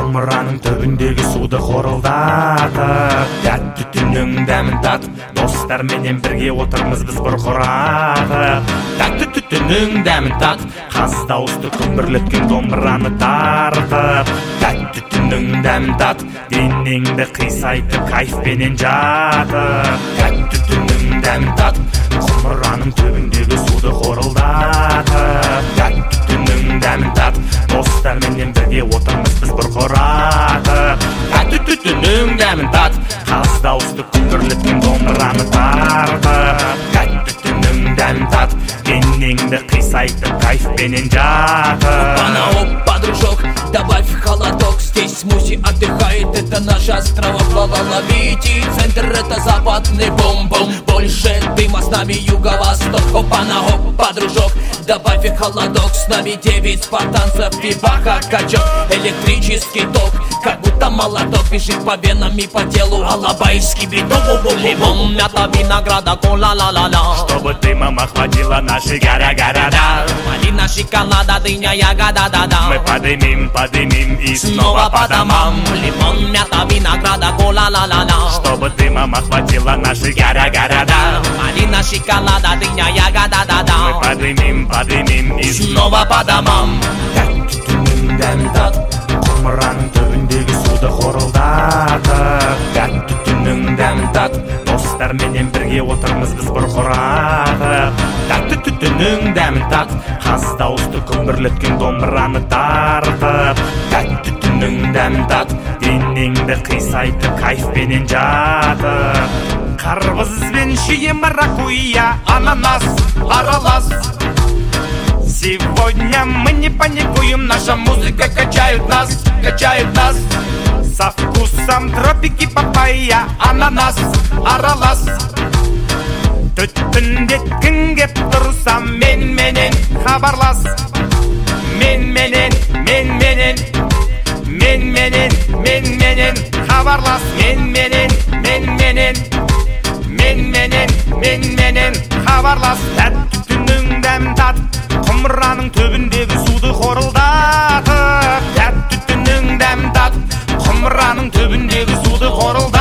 құмыраның түбіндегі суды хорылдатып, тәтті түннің дәмін татып, достарменен бірге отырмыз біз бұрқыратып. Тәтті түннің дәмін татып, қаз дауысты күмбірлеткен домбыраны тартып. Тәтті түннің дәмін татып, денеңді қисайтып, кайфпенен жатып. Тәтті түннің дәмін татып, құмыраның түбіндегі суды хорылдатып. Тәтті түннің дәмін татып, достарменен бірге отырмыз біз бұрқыратып. Тәтті түннің дәмін татып, қаз дауысты күмбірлеткен домбыраны тартып. Тәтті түннің дәмін татып, денеңді қисайтып, кайфпенен жатып. Опа, дружок, добавь холодок. Здесь смузи отдыхает, это наш остров. Ловите, центр это западный бум-бум. Больше дыма, с нами юго-восток. Опа, дружок, добавь холодок. С нами 9 спартанцев и баха-качок. Электрический ток, как будто молоток бежит по венам и по телу. Алабайский биток. Лимон, мята, винограда, кола-ла-ла-ла. Чтобы дымом охватила наши города. Малина, шоколада, дыня, ягода, да-да. Мы подымим и снова по домам. Лимон, мята, винограда, кола-ла-ла-ла. Чтобы дымом охватила наши города. Малина, шоколада, дыня, ягода, да-да. Мы подымим и снова по домам. Тәтті түннің дәмін татып, құмыраның түбіндегі суды хорылдатып. Тәтті түннің дәмін татып, достарменен бірге отырмыз біз бұрқыратып. Тәтті түннің дәмін татып, қаз дауысты күмбірлеткен домбыраны тартып. Тәтті түннің дәмін татып, денеңді қисайтып, кайфпенен жатып. Қарбыз бен шие, маракуйя, ананас аралас. Сегодня мы не паникуем, наша музыка качает нас. Со вкусом тропики, папайя, ананас аралас. Түтіндет кімге тұрса менен хабарлас. Менен хабарлас. Менен хабарлас. Тәтті түннің дәмін татып, құмыраның түбіндегі суды хорылдатып. Тәтті түннің дәмін татып, құмыраның түбіндегі суды хорылдатып.